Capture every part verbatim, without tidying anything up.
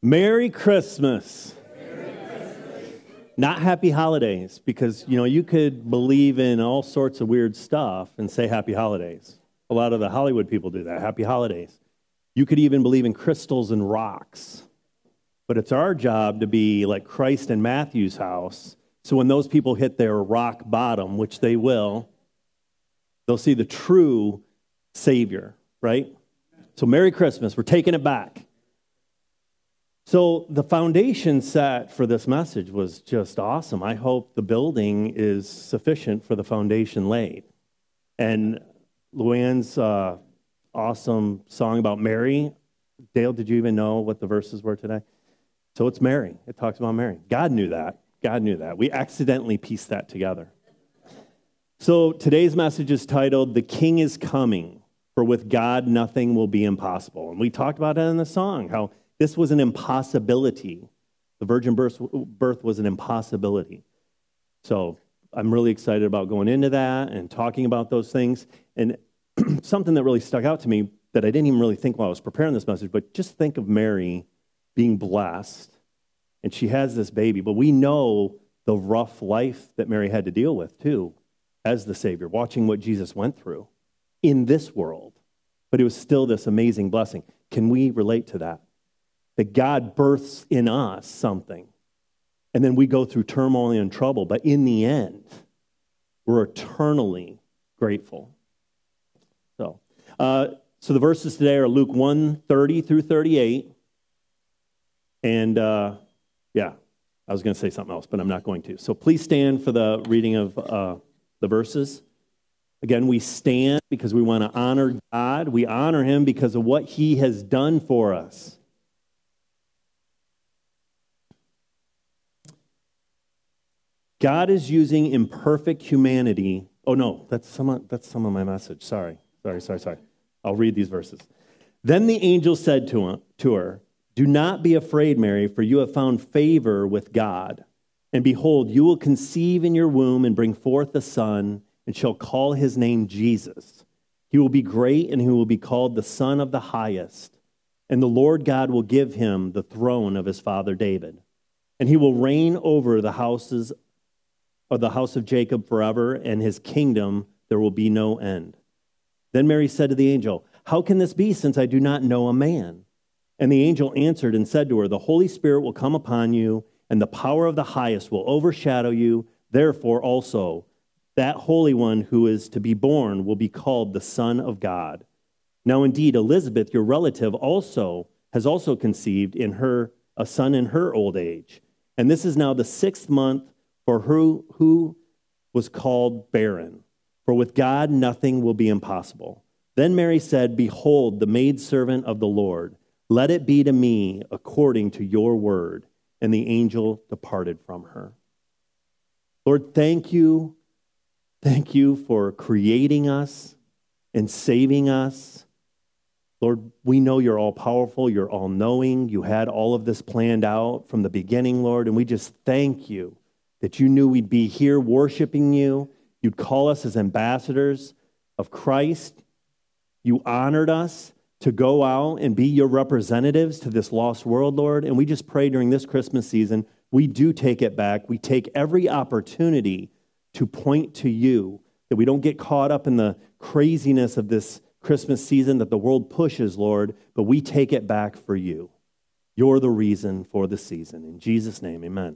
Merry Christmas. Merry Christmas. Not happy holidays, because, you know, you could believe in all sorts of weird stuff and say happy holidays. A lot of the Hollywood people do that, happy holidays. You could even believe in crystals and rocks. But it's our job to be like Christ in Matthew's house. So when those people hit their rock bottom, which they will, they'll see the true Savior, right? So Merry Christmas. We're taking it back. So the foundation set for this message was just awesome. I hope the building is sufficient for the foundation laid. And Luann's uh, awesome song about Mary. Dale, did you even know what the verses were today? So it's Mary. It talks about Mary. God knew that. God knew that. We accidentally pieced that together. So today's message is titled, "The King is Coming, for with God nothing will be impossible." And we talked about it in the song, how this was an impossibility. The virgin birth, birth was an impossibility. So I'm really excited about going into that and talking about those things. And something that really stuck out to me that I didn't even really think while I was preparing this message, but just think of Mary being blessed, and she has this baby. But we know the rough life that Mary had to deal with, too, as the Savior, watching what Jesus went through in this world. But it was still this amazing blessing. Can we relate to that? That God births in us something, and then we go through turmoil and trouble, but in the end, we're eternally grateful. So, uh, so the verses today are Luke one, thirty through thirty-eight, and uh, yeah, I was going to say something else, but I'm not going to. So please stand for the reading of uh, the verses. Again, we stand because we want to honor God. We honor Him because of what He has done for us. God is using imperfect humanity. Oh, no, that's some of, that's some of my message. Sorry, sorry, sorry, sorry. I'll read these verses. Then the angel said to him, to her, "Do not be afraid, Mary, for you have found favor with God. And behold, you will conceive in your womb and bring forth a son, and shall call his name Jesus. He will be great, and he will be called the Son of the Highest. And the Lord God will give him the throne of his father David. And he will reign over the houses of the house of Jacob forever, and his kingdom there will be no end." Then Mary said to the angel, "How can this be, since I do not know a man?" And the angel answered and said to her, "The Holy Spirit will come upon you, and the power of the highest will overshadow you. Therefore also, that Holy One who is to be born will be called the Son of God. Now indeed, Elizabeth, your relative, also has also conceived in her a son in her old age. And this is now the sixth month for her who was called barren. For with God nothing will be impossible." Then Mary said, "Behold, the maidservant of the Lord. Let it be to me according to your word." And the angel departed from her. Lord, thank you. Thank you for creating us and saving us. Lord, we know you're all powerful. You're all knowing. You had all of this planned out from the beginning, Lord. And we just thank you that you knew we'd be here worshiping you. You'd call us as ambassadors of Christ. You honored us to go out and be your representatives to this lost world, Lord. And we just pray during this Christmas season, we do take it back. We take every opportunity to point to you, that we don't get caught up in the craziness of this Christmas season that the world pushes, Lord, but we take it back for you. You're the reason for the season. In Jesus' name, amen.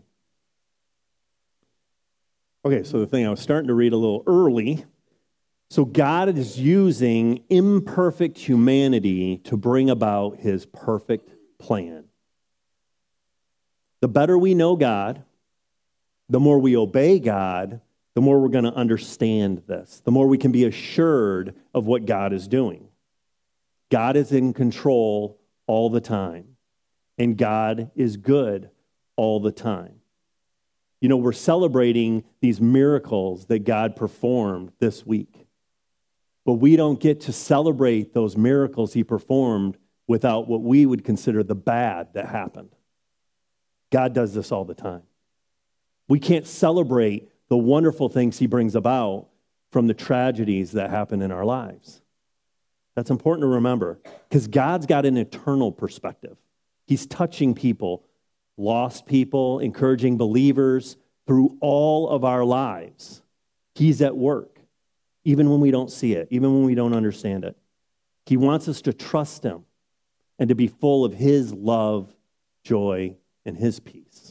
Okay, so the thing I was starting to read a little early. So God is using imperfect humanity to bring about his perfect plan. The better we know God, the more we obey God, the more we're going to understand this, the more we can be assured of what God is doing. God is in control all the time, and God is good all the time. You know, we're celebrating these miracles that God performed this week. But we don't get to celebrate those miracles he performed without what we would consider the bad that happened. God does this all the time. We can't celebrate the wonderful things he brings about from the tragedies that happen in our lives. That's important to remember, because God's got an eternal perspective. He's touching people, lost people, encouraging believers through all of our lives. He's at work, even when we don't see it, even when we don't understand it. He wants us to trust him and to be full of his love, joy, and his peace.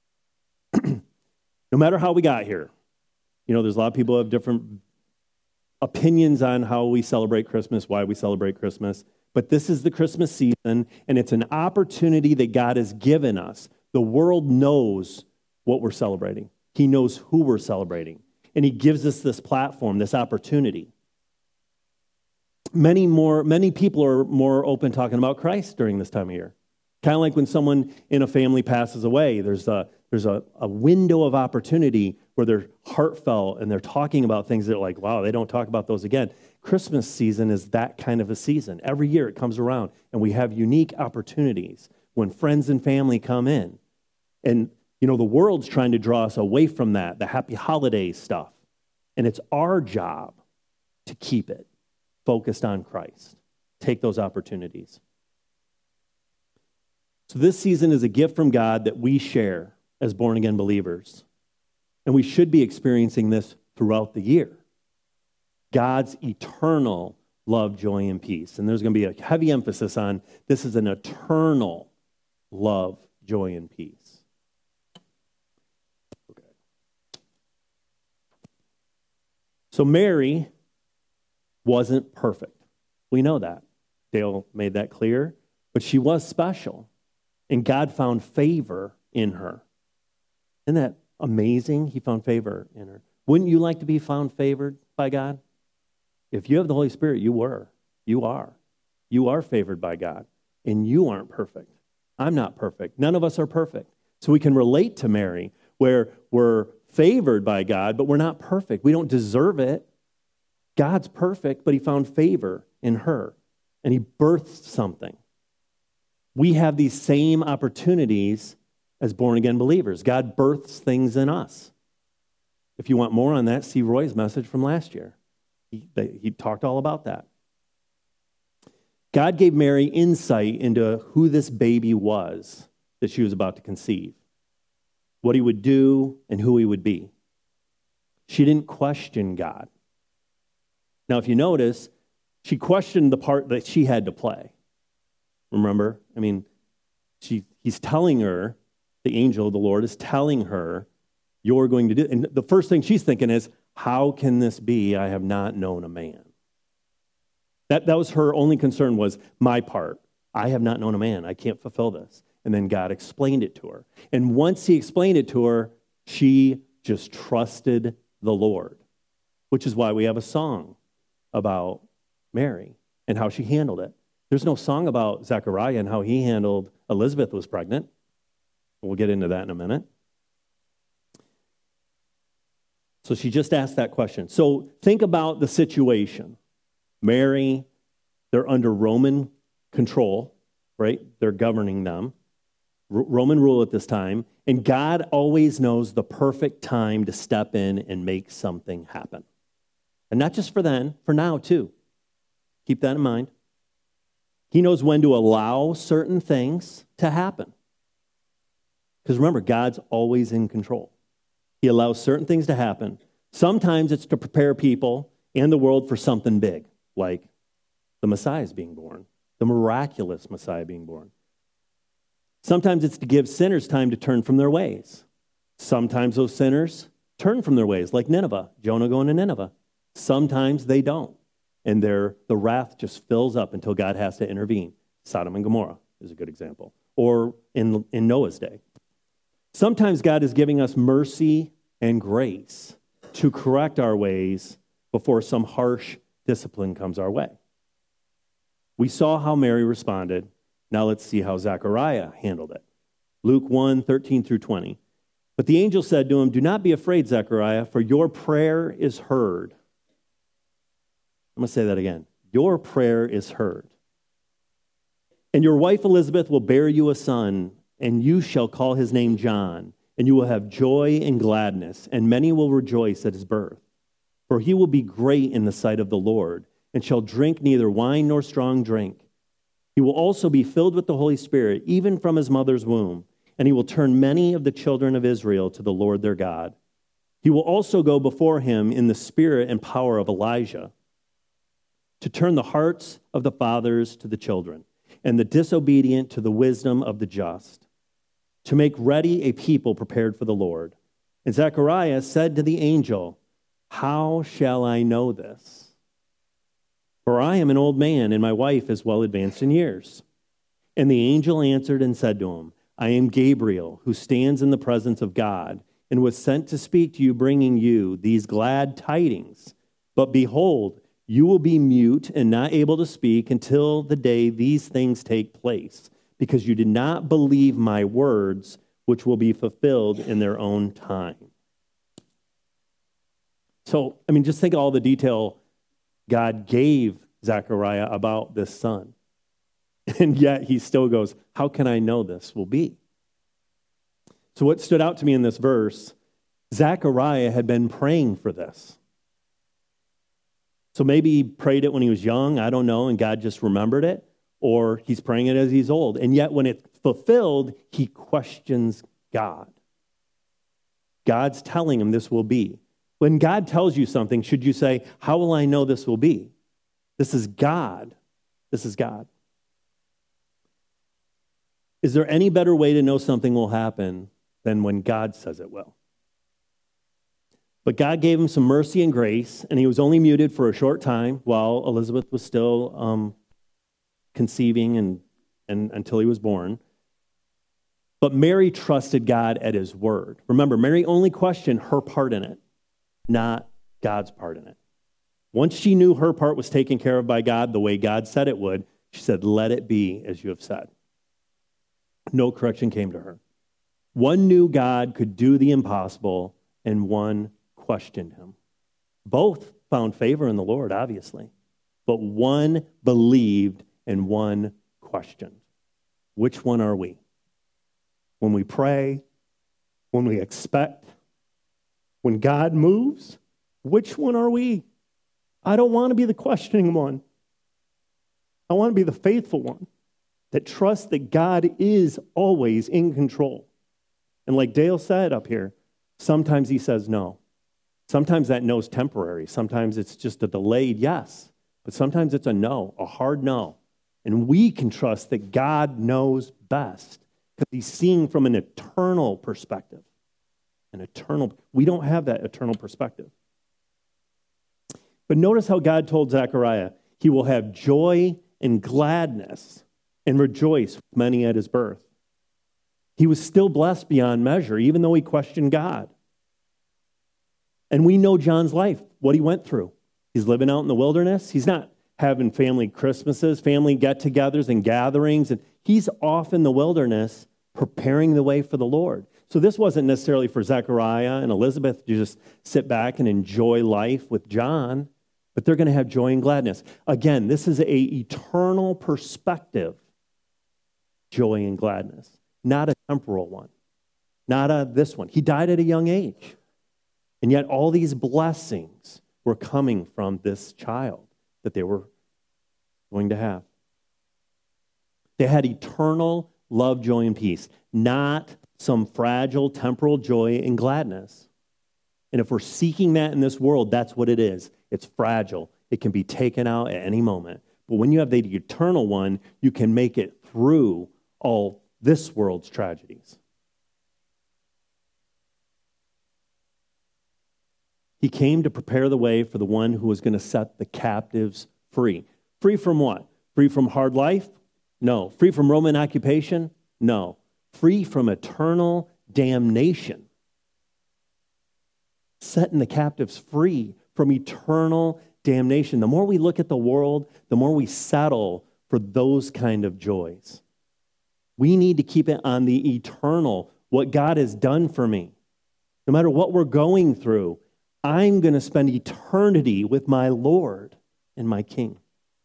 No matter how we got here, you know, there's a lot of people who have different opinions on how we celebrate Christmas, why we celebrate Christmas. But this is the Christmas season, and it's an opportunity that God has given us. The world knows what we're celebrating. He knows who we're celebrating. And he gives us this platform, this opportunity. Many more, many people are more open talking about Christ during this time of year. Kind of like when someone in a family passes away, there's a there's a, a window of opportunity where they're heartfelt and they're talking about things that are like, wow, they don't talk about those again. Christmas season is that kind of a season. Every year it comes around, and we have unique opportunities when friends and family come in. And, you know, the world's trying to draw us away from that, the happy holiday stuff. And it's our job to keep it focused on Christ. Take those opportunities. So this season is a gift from God that we share as born-again believers. And we should be experiencing this throughout the year. God's eternal love, joy, and peace. And there's going to be a heavy emphasis on this is an eternal love, joy, and peace. Okay. So Mary wasn't perfect. We know that. Dale made that clear. But she was special. And God found favor in her. Isn't that amazing? He found favor in her. Wouldn't you like to be found favored by God? If you have the Holy Spirit, you were. You are. You are favored by God. And you aren't perfect. I'm not perfect. None of us are perfect. So we can relate to Mary, where we're favored by God, but we're not perfect. We don't deserve it. God's perfect, but he found favor in her. And he birthed something. We have these same opportunities as born-again believers. God births things in us. If you want more on that, see Roy's message from last year. He, they, he talked all about that. God gave Mary insight into who this baby was that she was about to conceive, what he would do, and who he would be. She didn't question God. Now, if you notice, she questioned the part that she had to play. Remember? I mean, she, he's telling her, the angel, the Lord, is telling her, you're going to do, and the first thing she's thinking is, how can this be? I have not known a man. That, that was her only concern, was my part. I have not known a man. I can't fulfill this. And then God explained it to her. And once he explained it to her, she just trusted the Lord, which is why we have a song about Mary and how she handled it. There's no song about Zechariah and how he handled Elizabeth was pregnant. We'll get into that in a minute. So she just asked that question. So think about the situation. Mary, they're under Roman control, right? They're governing them. R- Roman rule at this time. And God always knows the perfect time to step in and make something happen. And not just for then, for now too. Keep that in mind. He knows when to allow certain things to happen. Because remember, God's always in control. He allows certain things to happen. Sometimes it's to prepare people and the world for something big, like the Messiah is being born, the miraculous Messiah being born. Sometimes it's to give sinners time to turn from their ways. Sometimes those sinners turn from their ways, like Nineveh, Jonah going to Nineveh. Sometimes they don't, and their the wrath just fills up until God has to intervene. Sodom and Gomorrah is a good example, or in, in Noah's day. Sometimes God is giving us mercy and grace to correct our ways before some harsh discipline comes our way. We saw how Mary responded. Now let's see how Zechariah handled it. Luke one, thirteen through twenty. But the angel said to him, "Do not be afraid, Zechariah, for your prayer is heard." I'm going to say that again. Your prayer is heard. "And your wife Elizabeth will bear you a son, and you shall call his name John, and you will have joy and gladness, and many will rejoice at his birth. For he will be great in the sight of the Lord, and shall drink neither wine nor strong drink, He will also be filled with the Holy Spirit, even from his mother's womb, and he will turn many of the children of Israel to the Lord their God. He will also go before him in the spirit and power of Elijah, to turn the hearts of the fathers to the children, and the disobedient to the wisdom of the just, to make ready a people prepared for the Lord. And Zechariah said to the angel, "How shall I know this? For I am an old man, and my wife is well advanced in years." And the angel answered and said to him, "I am Gabriel, who stands in the presence of God, and was sent to speak to you, bringing you these glad tidings. But behold, you will be mute and not able to speak until the day these things take place, because you did not believe my words, which will be fulfilled in their own time." So, I mean, just think of all the detail God gave Zechariah about this son. And yet he still goes, how can I know this will be? So what stood out to me in this verse, Zechariah had been praying for this. So maybe he prayed it when he was young, I don't know, and God just remembered it, or he's praying it as he's old. And yet when it's fulfilled, he questions God. God's telling him this will be. When God tells you something, should you say, how will I know this will be? This is God. This is God. Is there any better way to know something will happen than when God says it will? But God gave him some mercy and grace, and he was only muted for a short time while Elizabeth was still um, conceiving and, and until he was born. But Mary trusted God at his word. Remember, Mary only questioned her part in it, not God's part in it. Once she knew her part was taken care of by God the way God said it would, she said, "Let it be as you have said." No correction came to her. One knew God could do the impossible, and one questioned him. Both found favor in the Lord, obviously, but one believed and one questioned. Which one are we? When we pray, when we expect, when God moves, which one are we? I don't want to be the questioning one. I want to be the faithful one that trusts that God is always in control. And like Dale said up here, sometimes he says no. Sometimes that no is temporary. Sometimes it's just a delayed yes. But sometimes it's a no, a hard no. And we can trust that God knows best because he's seeing from an eternal perspective. An eternal, we don't have that eternal perspective. But notice how God told Zechariah, he will have joy and gladness and rejoice with many at his birth. He was still blessed beyond measure, even though he questioned God. And we know John's life, what he went through. He's living out in the wilderness. He's not having family Christmases, family get-togethers and gatherings. And he's off in the wilderness preparing the way for the Lord. So this wasn't necessarily for Zechariah and Elizabeth to just sit back and enjoy life with John, but they're going to have joy and gladness. Again, this is an eternal perspective, joy and gladness, not a temporal one, not a this one. He died at a young age, and yet all these blessings were coming from this child that they were going to have. They had eternal love, joy, and peace, not some fragile temporal joy and gladness. And if we're seeking that in this world, that's what it is. It's fragile. It can be taken out at any moment. But when you have the eternal one, you can make it through all this world's tragedies. He came to prepare the way for the one who was going to set the captives free. Free from what? Free from hard life? No. Free from Roman occupation? No. Free from eternal damnation. Setting the captives free from eternal damnation. The more we look at the world, the more we settle for those kind of joys. We need to keep it on the eternal, what God has done for me. No matter what we're going through, I'm going to spend eternity with my Lord and my King.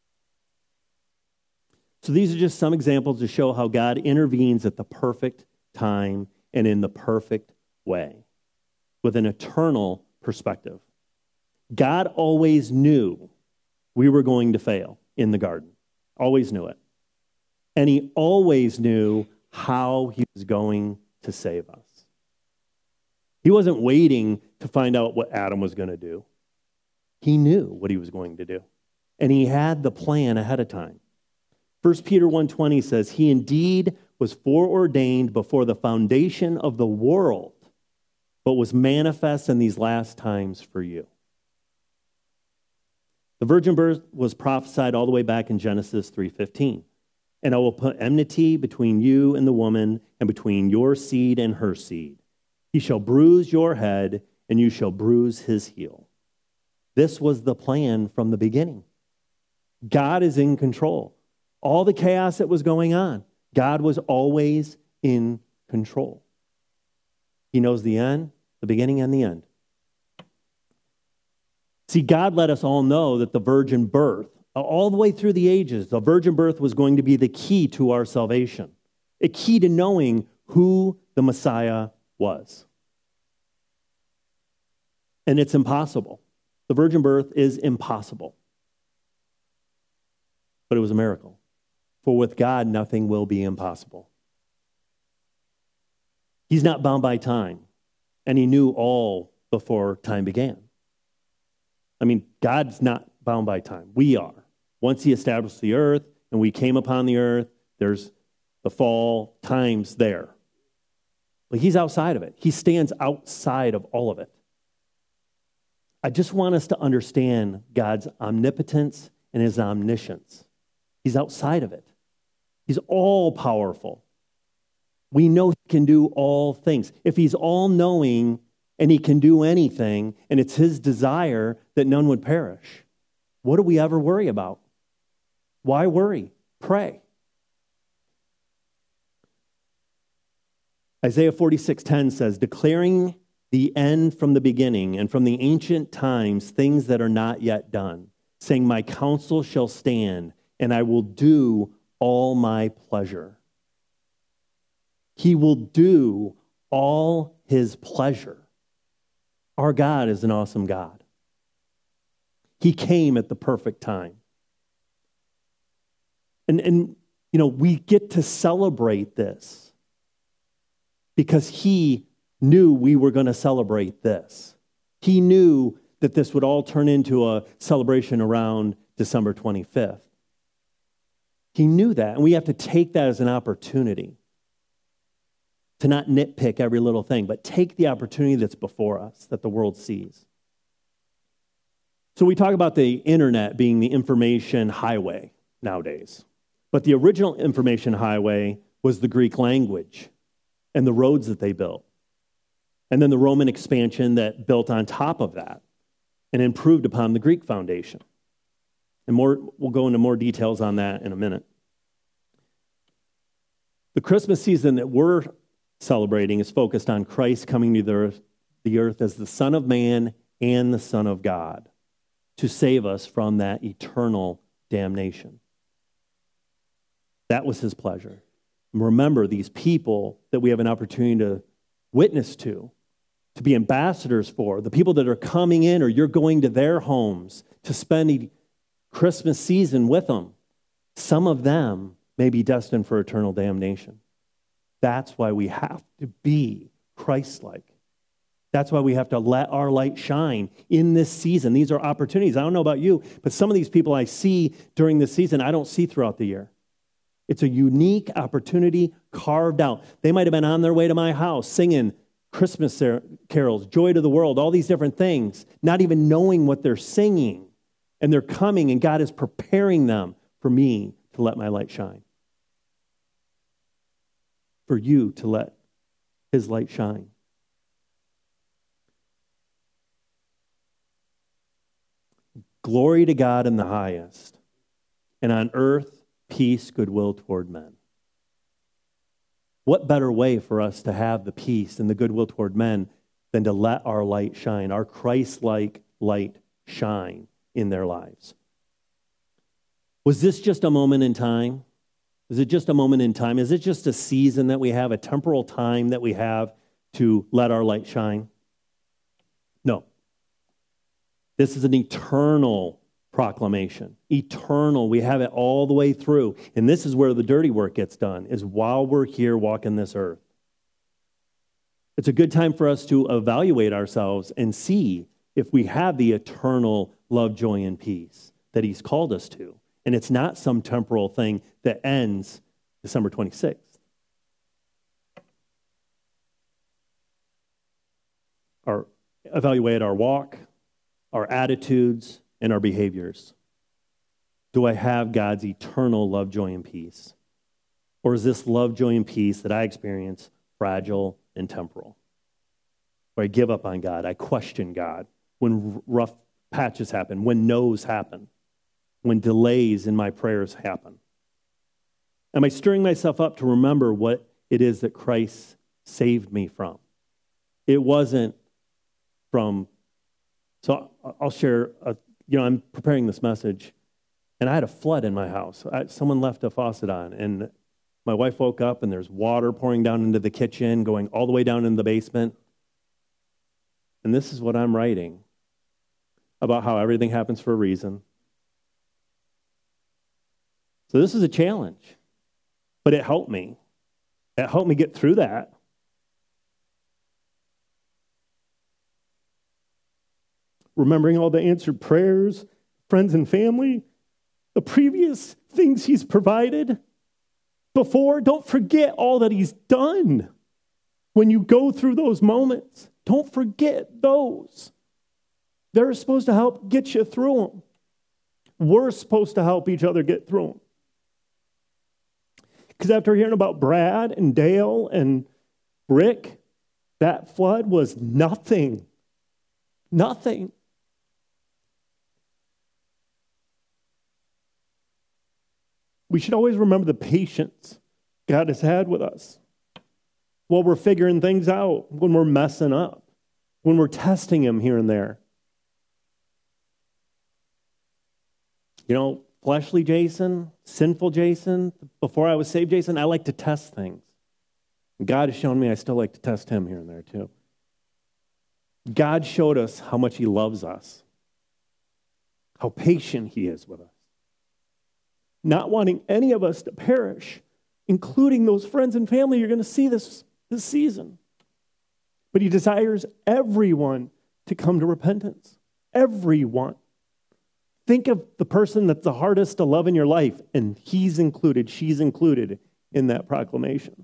So these are just some examples to show how God intervenes at the perfect time and in the perfect way with an eternal perspective. God always knew we were going to fail in the garden. Always knew it. And he always knew how he was going to save us. He wasn't waiting to find out what Adam was going to do. He knew what he was going to do. And he had the plan ahead of time. First Peter one twenty says, he indeed was foreordained before the foundation of the world, but was manifest in these last times for you. The virgin birth was prophesied all the way back in Genesis three fifteen. And I will put enmity between you and the woman, and between your seed and her seed. He shall bruise your head, and you shall bruise his heel. This was the plan from the beginning. God is in control. All the chaos that was going on, God was always in control. He knows the end, the beginning, and the end. See, God let us all know that the virgin birth, all the way through the ages, the virgin birth was going to be the key to our salvation, a key to knowing who the Messiah was. And it's impossible. The virgin birth is impossible. But it was a miracle. For with God, nothing will be impossible. He's not bound by time, and he knew all before time began. I mean, God's not bound by time. We are. Once he established the earth and we came upon the earth, there's the fall, time's there. But he's outside of it. He stands outside of all of it. I just want us to understand God's omnipotence and his omniscience. He's outside of it. He's all powerful. We know he can do all things. If he's all knowing and he can do anything, and it's his desire that none would perish, what do we ever worry about? Why worry? Pray. Isaiah forty-six ten says, declaring the end from the beginning and from the ancient times things that are not yet done, saying, my counsel shall stand, and I will do all my pleasure. He will do all his pleasure. Our God is an awesome God. He came at the perfect time. And, and, you know, we get to celebrate this because he knew we were going to celebrate this. He knew that this would all turn into a celebration around December twenty-fifth. He knew that, and we have to take that as an opportunity to not nitpick every little thing, but take the opportunity that's before us, that the world sees. So we talk about the internet being the information highway nowadays. But the original information highway was the Greek language and the roads that they built. And then the Roman expansion that built on top of that and improved upon the Greek foundation. And more, we'll go into more details on that in a minute. The Christmas season that we're celebrating is focused on Christ coming to the earth, the earth as the Son of Man and the Son of God to save us from that eternal damnation. That was his pleasure. And remember, these people that we have an opportunity to witness to, to be ambassadors for, the people that are coming in or you're going to their homes to spend a Christmas season with them, some of them may be destined for eternal damnation. That's why we have to be Christ-like. That's why we have to let our light shine in this season. These are opportunities. I don't know about you, but some of these people I see during this season, I don't see throughout the year. It's a unique opportunity carved out. They might have been on their way to my house singing Christmas carols, Joy to the World, all these different things, not even knowing what they're singing. And they're coming, and God is preparing them for me to let my light shine. For you to let his light shine. Glory to God in the highest, and on earth, peace, goodwill toward men. What better way for us to have the peace and the goodwill toward men than to let our light shine, our Christ-like light shine in their lives? Was this just a moment in time? Is it just a moment in time? Is it just a season that we have, a temporal time that we have to let our light shine? No. This is an eternal proclamation. Eternal. We have it all the way through. And this is where the dirty work gets done, is while we're here walking this earth. It's a good time for us to evaluate ourselves and see if we have the eternal love, joy, and peace that he's called us to. And it's not some temporal thing that ends December twenty-sixth. Our, evaluate our walk, our attitudes, and our behaviors. Do I have God's eternal love, joy, and peace? Or is this love, joy, and peace that I experience fragile and temporal? Where I give up on God, I question God when rough patches happen, when no's happen, when delays in my prayers happen. Am I stirring myself up to remember what it is that Christ saved me from? It wasn't from, so I'll share, a, you know, I'm preparing this message, and I had a flood in my house. I, someone left a faucet on, and my wife woke up, and there's water pouring down into the kitchen, going all the way down into the basement. And this is what I'm writing about how everything happens for a reason. So this is a challenge, but it helped me. It helped me get through that. Remembering all the answered prayers, friends and family, the previous things he's provided before. Don't forget all that he's done. When you go through those moments, don't forget those. They're supposed to help get you through them. We're supposed to help each other get through them. Because after hearing about Brad and Dale and Rick, that flood was nothing. Nothing. We should always remember the patience God has had with us while we're figuring things out, when we're messing up, when we're testing him here and there. You know, fleshly Jason, sinful Jason, before I was saved Jason, I like to test things. God has shown me I still like to test him here and there too. God showed us how much he loves us, how patient he is with us, not wanting any of us to perish, including those friends and family you're going to see this, this season. But he desires everyone to come to repentance. Everyone. Think of the person that's the hardest to love in your life, and he's included, she's included in that proclamation.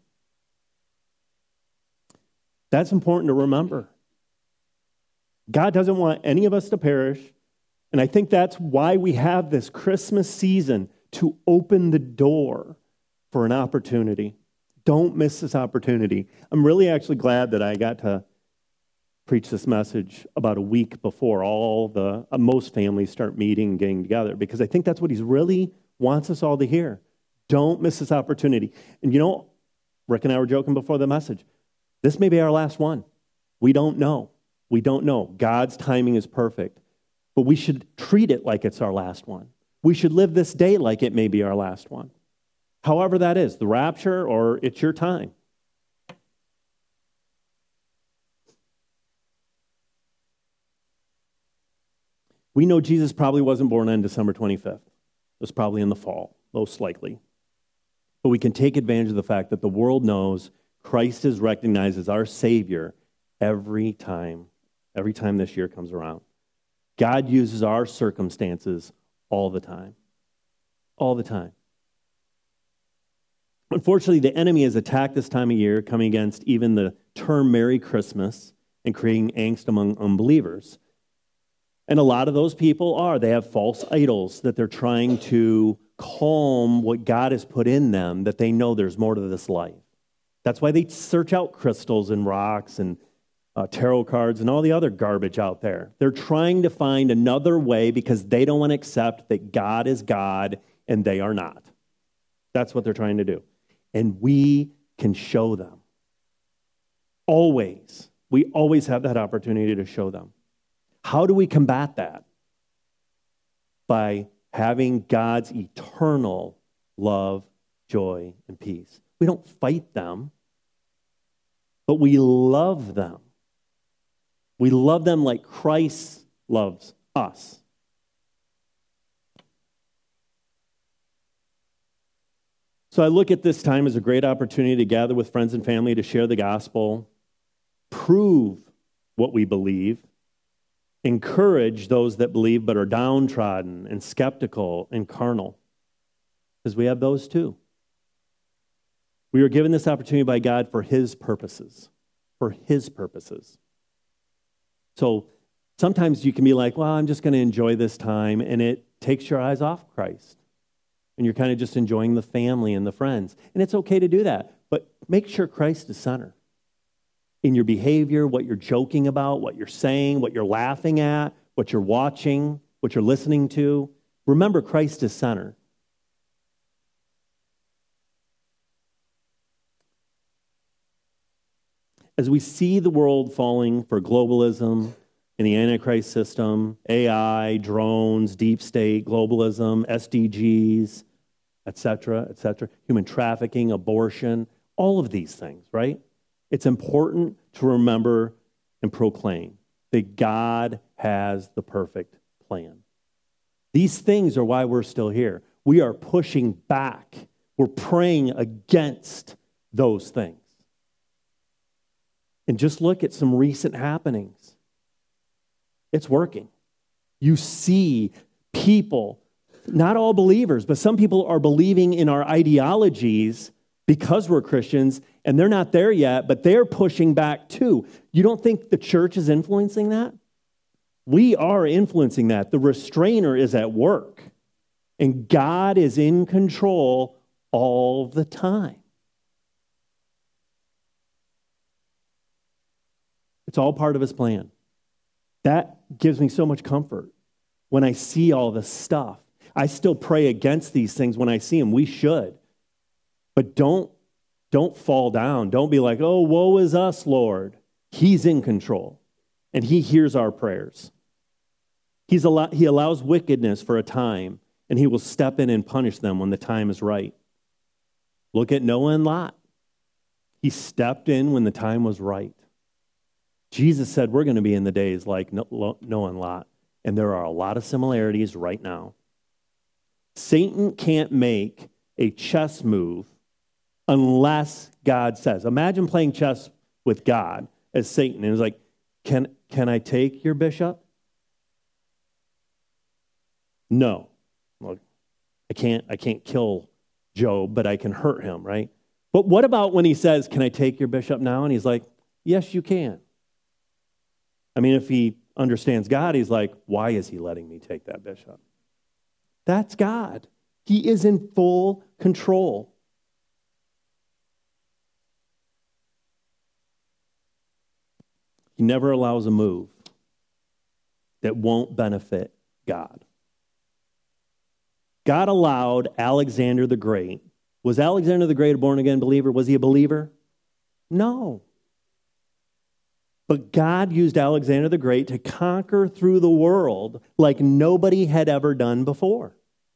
That's important to remember. God doesn't want any of us to perish, and I think that's why we have this Christmas season, to open the door for an opportunity. Don't miss this opportunity. I'm really actually glad that I got to preach this message about a week before all the uh, most families start meeting and getting together, because I think that's what he really wants us all to hear. Don't miss this opportunity. And you know, Rick and I were joking before the message. This may be our last one. We don't know. We don't know. God's timing is perfect. But we should treat it like it's our last one. We should live this day like it may be our last one. However that is, the rapture or it's your time. We know Jesus probably wasn't born on December twenty-fifth. It was probably in the fall, most likely. But we can take advantage of the fact that the world knows Christ is recognized as our Savior every time, every time this year comes around. God uses our circumstances all the time. All the time. Unfortunately, the enemy has attacked this time of year, coming against even the term Merry Christmas and creating angst among unbelievers. And a lot of those people are, they have false idols that they're trying to calm what God has put in them, that they know there's more to this life. That's why they search out crystals and rocks and Uh, tarot cards and all the other garbage out there. They're trying to find another way because they don't want to accept that God is God and they are not. That's what they're trying to do. And we can show them. Always. We always have that opportunity to show them. How do we combat that? By having God's eternal love, joy, and peace. We don't fight them, but we love them. We love them like Christ loves us. So I look at this time as a great opportunity to gather with friends and family to share the gospel, prove what we believe, encourage those that believe but are downtrodden and skeptical and carnal, because we have those too. We were given this opportunity by God for His purposes, for His purposes. So sometimes you can be like, well, I'm just going to enjoy this time, and it takes your eyes off Christ. And you're kind of just enjoying the family and the friends. And it's okay to do that, but make sure Christ is center in your behavior, what you're joking about, what you're saying, what you're laughing at, what you're watching, what you're listening to. Remember, Christ is center. As we see the world falling for globalism and the Antichrist system, A I, drones, deep state, globalism, S D Gs, et cetera, et cetera, human trafficking, abortion, all of these things, right? It's important to remember and proclaim that God has the perfect plan. These things are why we're still here. We are pushing back. We're praying against those things. And just look at some recent happenings. It's working. You see people, not all believers, but some people are believing in our ideologies because we're Christians, and they're not there yet, but they're pushing back too. You don't think the church is influencing that? We are influencing that. The restrainer is at work, and God is in control all the time. It's all part of His plan. That gives me so much comfort when I see all this stuff. I still pray against these things when I see them. We should. But don't, don't fall down. Don't be like, oh, woe is us, Lord. He's in control, and He hears our prayers. He's allow, he allows wickedness for a time, and He will step in and punish them when the time is right. Look at Noah and Lot. He stepped in when the time was right. Jesus said we're going to be in the days like Noah and Lot, and there are a lot of similarities right now. Satan can't make a chess move unless God says. Imagine playing chess with God as Satan, and it's like, can, can I take your bishop? No. Well, I can't, I can't kill Job, but I can hurt him, right? But what about when he says, can I take your bishop now? And he's like, yes, you can. I mean, if he understands God, he's like, why is He letting me take that bishop? That's God. He is in full control. He never allows a move that won't benefit God. God allowed Alexander the Great. Was Alexander the Great a born-again believer? Was he a believer? No. But God used Alexander the Great to conquer through the world like nobody had ever done before.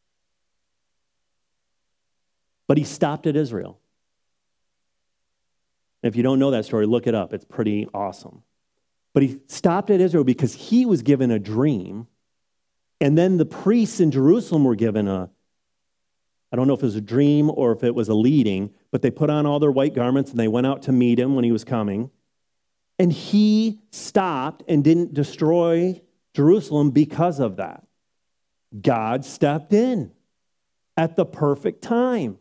But he stopped at Israel. If you don't know that story, look it up. It's pretty awesome. But he stopped at Israel because he was given a dream, and then the priests in Jerusalem were given a, I don't know if it was a dream or if it was a leading, but they put on all their white garments and they went out to meet him when he was coming. And he stopped and didn't destroy Jerusalem because of that. God stepped in at the perfect time.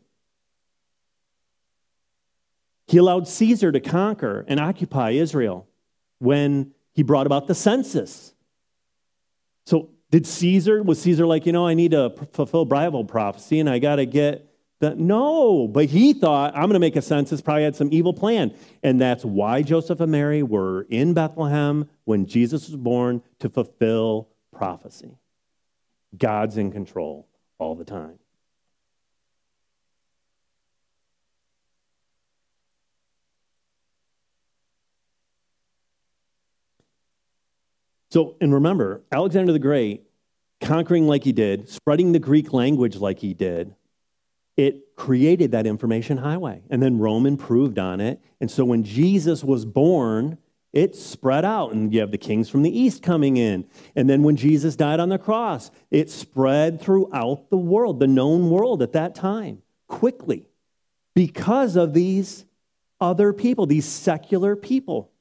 He allowed Caesar to conquer and occupy Israel when he brought about the census. So did Caesar, was Caesar like, you know, I need to fulfill Bible prophecy and I got to get the, no, but he thought, I'm going to make a census, probably had some evil plan. And that's why Joseph and Mary were in Bethlehem when Jesus was born, to fulfill prophecy. God's in control all the time. So, and remember, Alexander the Great, conquering like he did, spreading the Greek language like he did, it created that information highway. And then Rome improved on it. And so when Jesus was born, it spread out. And you have the kings from the east coming in. And then when Jesus died on the cross, it spread throughout the world, the known world at that time, quickly. because of these other people, these secular people.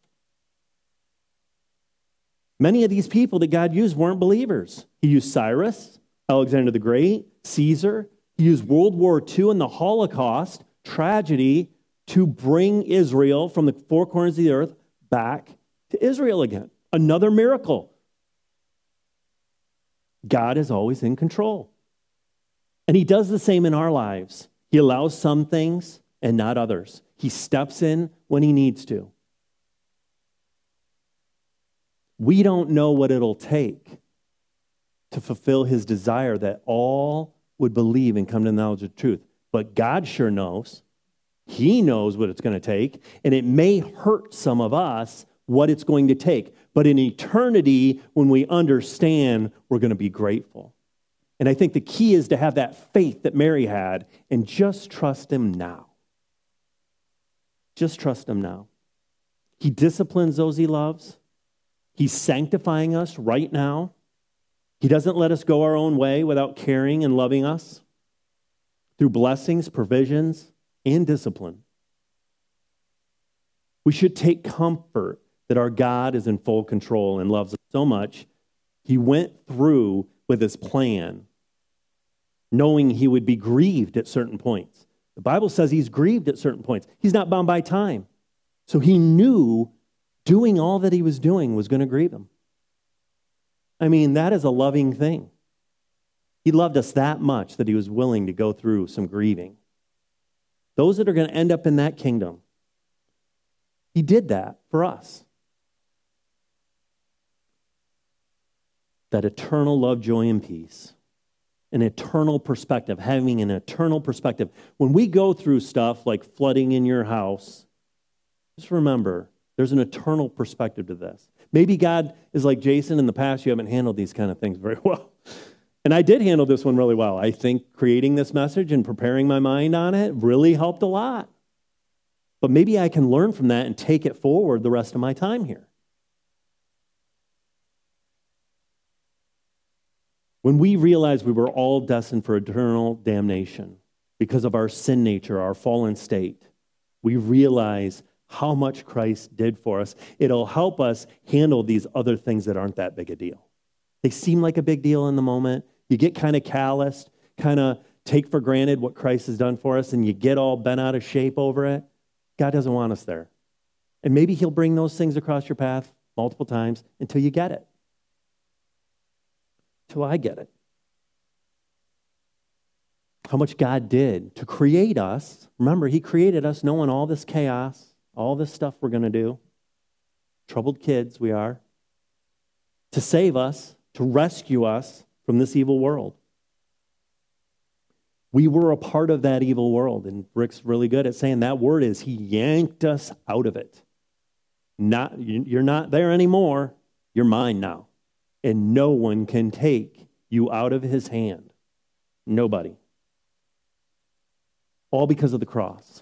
Many of these people that God used weren't believers. He used Cyrus, Alexander the Great, Caesar. He used World War Two and the Holocaust, tragedy, to bring Israel from the four corners of the earth back to Israel again. Another miracle. God is always in control. And he does the same in our lives. He allows some things and not others. He steps in when he needs to. We don't know what it'll take to fulfill his desire that all would believe and come to the knowledge of the truth. But God sure knows. He knows what it's going to take. And it may hurt some of us what it's going to take. But in eternity, when we understand, we're going to be grateful. And I think the key is to have that faith that Mary had and just trust him now. Just trust him now. He disciplines those he loves. He's sanctifying us right now. He doesn't let us go our own way without caring and loving us through blessings, provisions, and discipline. We should take comfort that our God is in full control and loves us so much. He went through with his plan, knowing he would be grieved at certain points. The Bible says he's grieved at certain points. He's not bound by time. So he knew doing all that he was doing was going to grieve him. I mean, that is a loving thing. He loved us that much that he was willing to go through some grieving. Those that are going to end up in that kingdom, he did that for us. That eternal love, joy, and peace. An eternal perspective, having an eternal perspective. When we go through stuff like flooding in your house, just remember, there's an eternal perspective to this. Maybe God is like Jason in the past, you haven't handled these kind of things very well. And I did handle this one really well. I think creating this message and preparing my mind on it really helped a lot. But maybe I can learn from that and take it forward the rest of my time here. When we realized we were all destined for eternal damnation because of our sin nature, our fallen state, we realize how much Christ did for us. It'll help us handle these other things that aren't that big a deal. They seem like a big deal in the moment. You get kind of calloused, kind of take for granted what Christ has done for us, and you get all bent out of shape over it. God doesn't want us there. And maybe he'll bring those things across your path multiple times until you get it. Until I get it. How much God did to create us. Remember, he created us knowing all this chaos, all this stuff we're going to do. Troubled kids we are. To save us, to rescue us from this evil world. We were a part of that evil world, and Rick's really good at saying that word is he yanked us out of it. Not, you're not there anymore. You're mine now. And no one can take you out of his hand. Nobody. All because of the cross.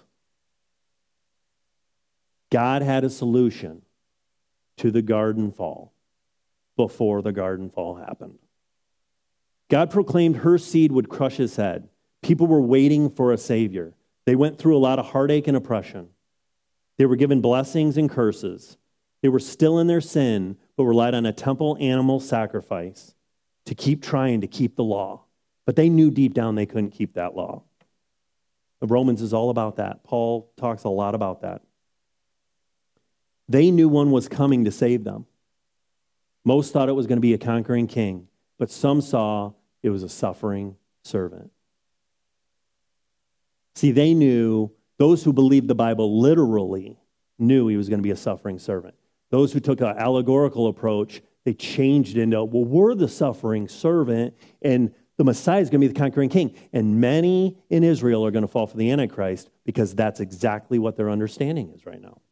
God had a solution to the garden fall before the garden fall happened. God proclaimed her seed would crush his head. People were waiting for a Savior. They went through a lot of heartache and oppression. They were given blessings and curses. They were still in their sin, but relied on a temple animal sacrifice to keep trying to keep the law. But they knew deep down they couldn't keep that law. The Romans is all about that. Paul talks a lot about that. They knew one was coming to save them. Most thought it was going to be a conquering king, but some saw it was a suffering servant. See, they knew, those who believed the Bible literally knew he was going to be a suffering servant. Those who took an allegorical approach, they changed it into, well, we're the suffering servant, and the Messiah is going to be the conquering king. And many in Israel are going to fall for the Antichrist because that's exactly what their understanding is right now.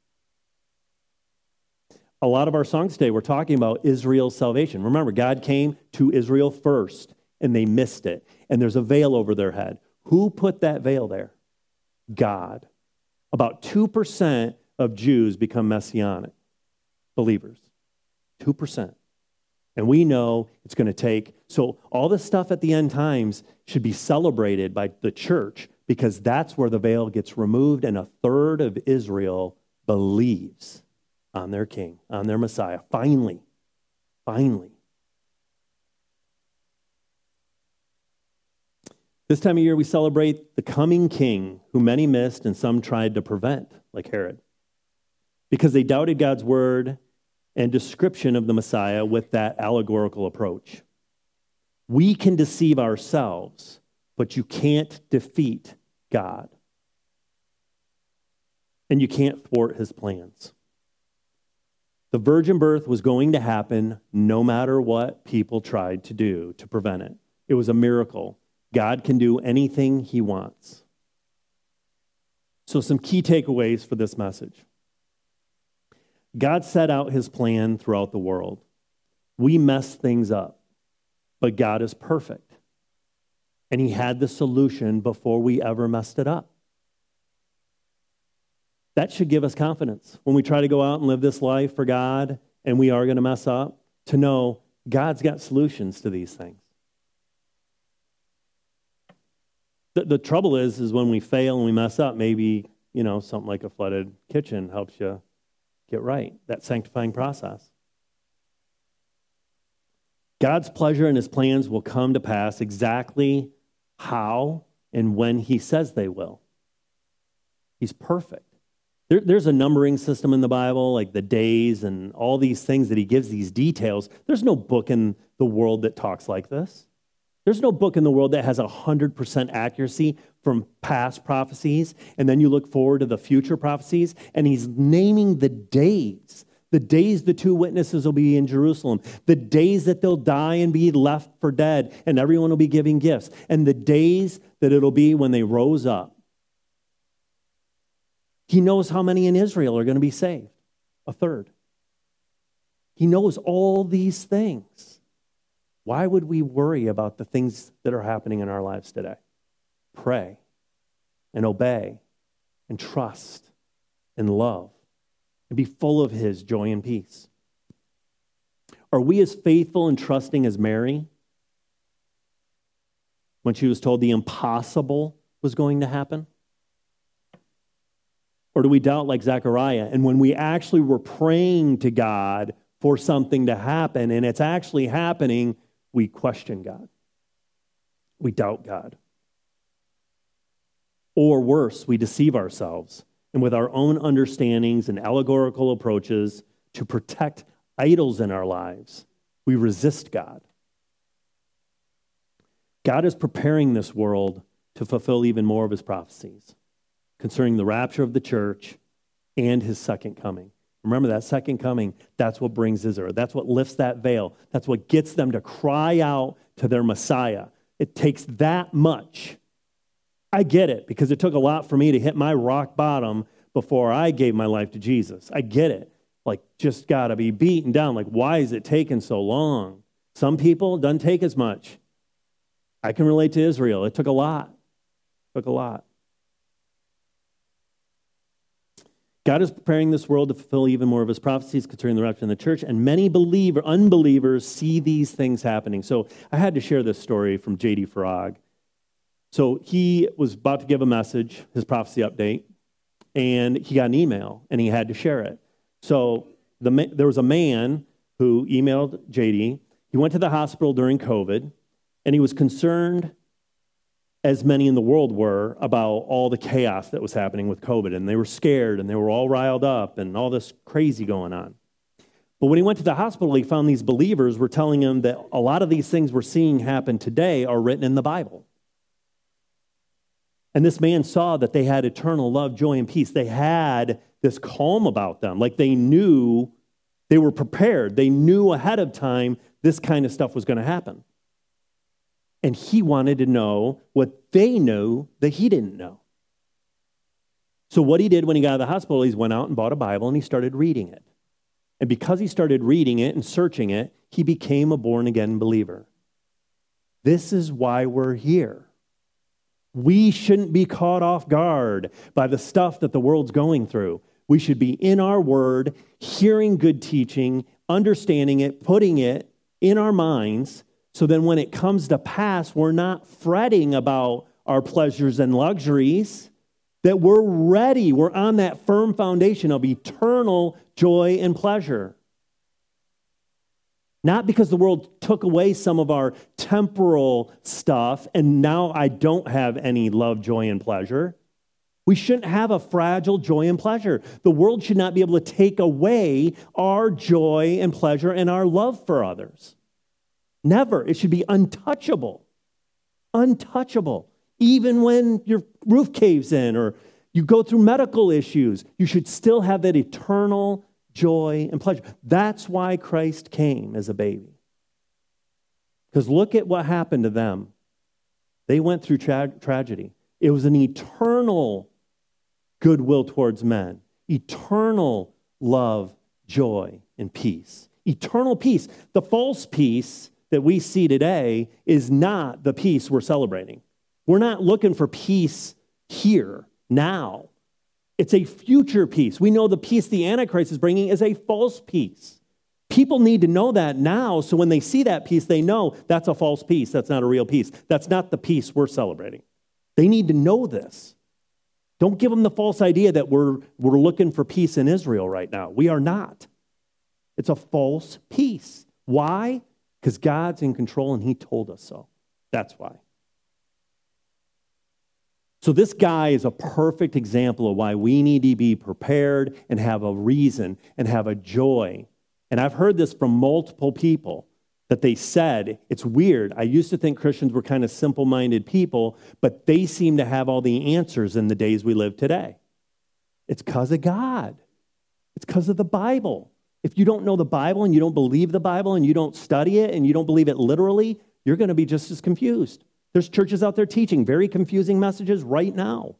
A lot of our songs today, we're talking about Israel's salvation. Remember, God came to Israel first, and they missed it. And there's a veil over their head. Who put that veil there? God. About two percent of Jews become Messianic believers. two percent. And we know it's going to take, so all this stuff at the end times should be celebrated by the church because that's where the veil gets removed and a third of Israel believes on their king, on their Messiah. Finally, finally. This time of year, we celebrate the coming king who many missed and some tried to prevent, like Herod, because they doubted God's word and description of the Messiah with that allegorical approach. We can deceive ourselves, but you can't defeat God. And you can't thwart his plans. The virgin birth was going to happen no matter what people tried to do to prevent it. It was a miracle. God can do anything he wants. So some key takeaways for this message. God set out his plan throughout the world. We mess things up, but God is perfect. And he had the solution before we ever messed it up. That should give us confidence when we try to go out and live this life for God and we are going to mess up, to know God's got solutions to these things. The, the trouble is, is when we fail and we mess up, maybe, you know, something like a flooded kitchen helps you get right, that sanctifying process. God's pleasure and his plans will come to pass exactly how and when he says they will. He's perfect. There, there's a numbering system in the Bible, like the days and all these things that he gives these details. There's no book in the world that talks like this. There's no book in the world that has one hundred percent accuracy from past prophecies, and then you look forward to the future prophecies, and he's naming the days. The days the two witnesses will be in Jerusalem. The days that they'll die and be left for dead, and everyone will be giving gifts. And the days that it'll be when they rose up. He knows how many in Israel are going to be saved. A third. He knows all these things. Why would we worry about the things that are happening in our lives today? Pray and obey and trust and love and be full of his joy and peace. Are we as faithful and trusting as Mary when she was told the impossible was going to happen? Or do we doubt like Zechariah? And when we actually were praying to God for something to happen and it's actually happening, we question God. We doubt God. Or worse, we deceive ourselves. And with our own understandings and allegorical approaches to protect idols in our lives, we resist God. God is preparing this world to fulfill even more of his prophecies concerning the rapture of the church and his second coming. Remember, that second coming, that's what brings Israel. That's what lifts that veil. That's what gets them to cry out to their Messiah. It takes that much. I get it, because it took a lot for me to hit my rock bottom before I gave my life to Jesus. I get it. Like, just got to be beaten down. Like, why is it taking so long? Some people, it doesn't take as much. I can relate to Israel. It took a lot. It took a lot. God is preparing this world to fulfill even more of his prophecies concerning the rapture in the church, and many believer, unbelievers see these things happening. So I had to share this story from J D Farag. So he was about to give a message, his prophecy update, and he got an email, and he had to share it. So the, there was a man who emailed J D. He went to the hospital during COVID, and he was concerned, as many in the world were, about all the chaos that was happening with COVID. And they were scared, and they were all riled up, and all this crazy going on. But when he went to the hospital, he found these believers were telling him that a lot of these things we're seeing happen today are written in the Bible. And this man saw that they had eternal love, joy, and peace. They had this calm about them. Like they knew, they were prepared. They knew ahead of time this kind of stuff was going to happen. And he wanted to know what they knew that he didn't know. So what he did when he got out of the hospital, he went out and bought a Bible and he started reading it. And because he started reading it and searching it, he became a born-again believer. This is why we're here. We shouldn't be caught off guard by the stuff that the world's going through. We should be in our word, hearing good teaching, understanding it, putting it in our minds, so then when it comes to pass, we're not fretting about our pleasures and luxuries, that we're ready. We're on that firm foundation of eternal joy and pleasure. Not because the world took away some of our temporal stuff and now I don't have any love, joy, and pleasure. We shouldn't have a fragile joy and pleasure. The world should not be able to take away our joy and pleasure and our love for others. Never. It should be untouchable. Untouchable. Even when your roof caves in or you go through medical issues, you should still have that eternal joy and pleasure. That's why Christ came as a baby. Because look at what happened to them. They went through tra- tragedy. It was an eternal goodwill towards men, eternal love, joy, and peace. Eternal peace. The false peace that we see today is not the peace we're celebrating. We're not looking for peace here, now. It's a future peace. We know the peace the Antichrist is bringing is a false peace. People need to know that now, so when they see that peace, they know that's a false peace. That's not a real peace. That's not the peace we're celebrating. They need to know this. Don't give them the false idea that we're, we're looking for peace in Israel right now. We are not. It's a false peace. Why? Because God's in control and he told us so. That's why. So this guy is a perfect example of why we need to be prepared and have a reason and have a joy. And I've heard this from multiple people that they said, it's weird. I used to think Christians were kind of simple-minded people, but they seem to have all the answers in the days we live today. It's because of God. It's because of the Bible. If you don't know the Bible and you don't believe the Bible and you don't study it and you don't believe it literally, you're going to be just as confused. There's churches out there teaching very confusing messages right now.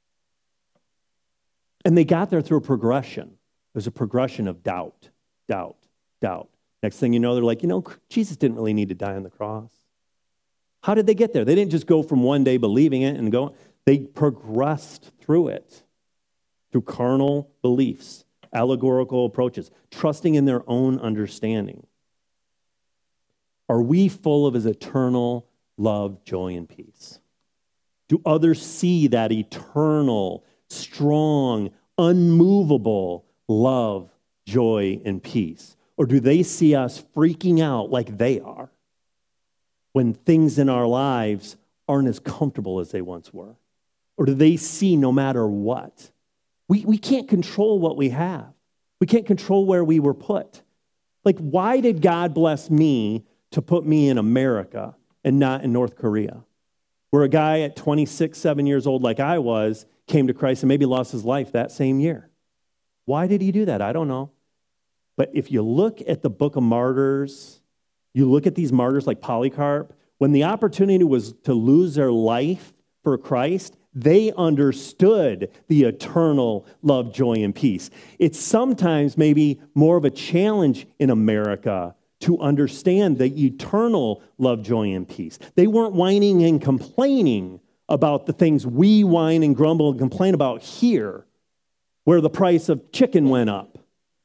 And they got there through a progression. There's a progression of doubt, doubt, doubt. Next thing you know, they're like, you know, Jesus didn't really need to die on the cross. How did they get there? They didn't just go from one day believing it and go. They progressed through it, through carnal beliefs, allegorical approaches, trusting in their own understanding. Are we full of his eternal love, joy, and peace? Do others see that eternal, strong, unmovable love, joy, and peace? Or do they see us freaking out like they are when things in our lives aren't as comfortable as they once were? Or do they see no matter what? We, we can't control what we have. We can't control where we were put. Like, why did God bless me to put me in America and not in North Korea, where a guy at twenty-six, seven years old like I was came to Christ and maybe lost his life that same year? Why did he do that? I don't know. But if you look at the book of martyrs, you look at these martyrs like Polycarp, when the opportunity was to lose their life for Christ, they understood the eternal love, joy, and peace. It's sometimes maybe more of a challenge in America to understand the eternal love, joy, and peace. They weren't whining and complaining about the things we whine and grumble and complain about here, where the price of chicken went up,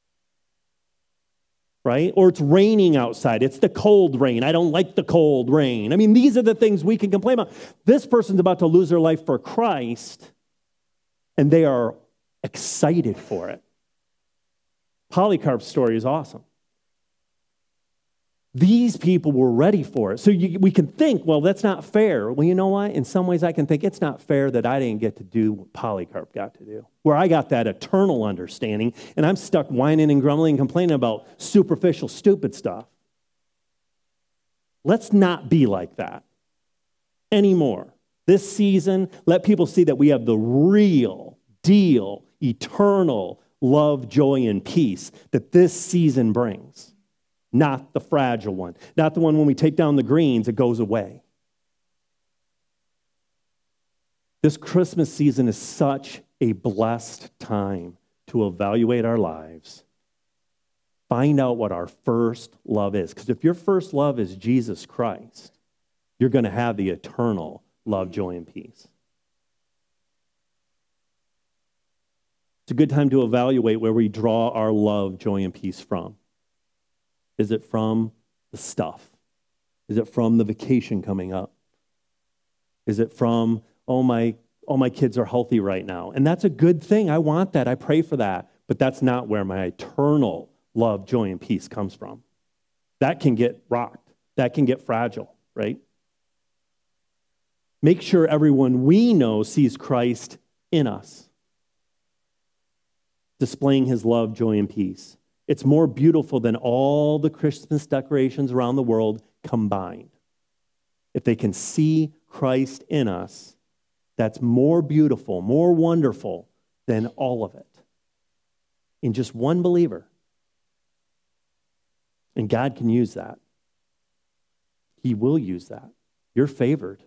right? Or it's raining outside. It's the cold rain. I don't like the cold rain. I mean, these are the things we can complain about. This person's about to lose their life for Christ, and they are excited for it. Polycarp's story is awesome. These people were ready for it. So you, we can think, well, that's not fair. Well, you know what? In some ways I can think it's not fair that I didn't get to do what Polycarp got to do, where I got that eternal understanding, and I'm stuck whining and grumbling and complaining about superficial, stupid stuff. Let's not be like that anymore. This season, let people see that we have the real deal, eternal love, joy, and peace that this season brings. Not the fragile one. Not the one when we take down the greens, it goes away. This Christmas season is such a blessed time to evaluate our lives. Find out what our first love is. Because if your first love is Jesus Christ, you're going to have the eternal love, joy, and peace. It's a good time to evaluate where we draw our love, joy, and peace from. Is it from the stuff? Is it from the vacation coming up? Is it from oh, my, all my kids are healthy right now. And that's a good thing. I want that. I pray for that. But that's not where my eternal love, joy, and peace comes from. That can get rocked. That can get fragile, right? Make sure everyone we know sees Christ in us, displaying his love, joy, and peace. It's more beautiful than all the Christmas decorations around the world combined. If they can see Christ in us, that's more beautiful, more wonderful than all of it. In just one believer. And God can use that. He will use that. You're favored.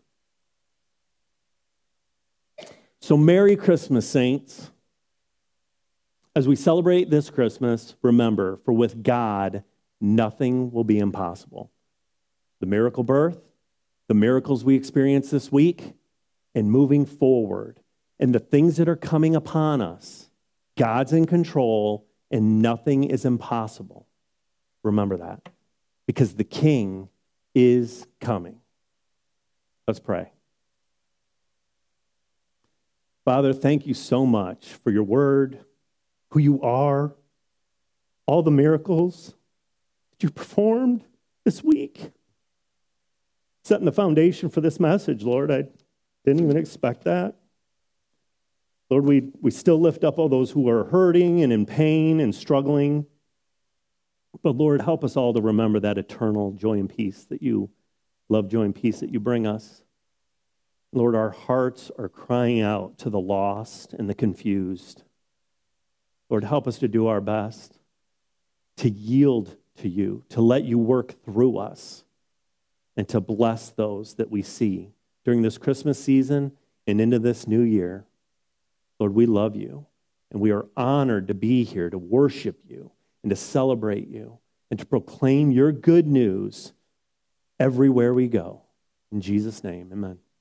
So Merry Christmas, saints. As we celebrate this Christmas, remember, for with God, nothing will be impossible. The miracle birth, the miracles we experience this week, and moving forward, and the things that are coming upon us, God's in control, and nothing is impossible. Remember that, because the King is coming. Let's pray. Father, thank you so much for your word, who you are, all the miracles that you performed this week. Setting the foundation for this message, Lord. I didn't even expect that. Lord, we, we still lift up all those who are hurting and in pain and struggling. But Lord, help us all to remember that eternal joy and peace that you, love, joy, and peace that you bring us. Lord, our hearts are crying out to the lost and the confused. Lord, help us to do our best to yield to you, to let you work through us, and to bless those that we see during this Christmas season and into this new year. Lord, we love you, and we are honored to be here to worship you and to celebrate you and to proclaim your good news everywhere we go. In Jesus' name, amen.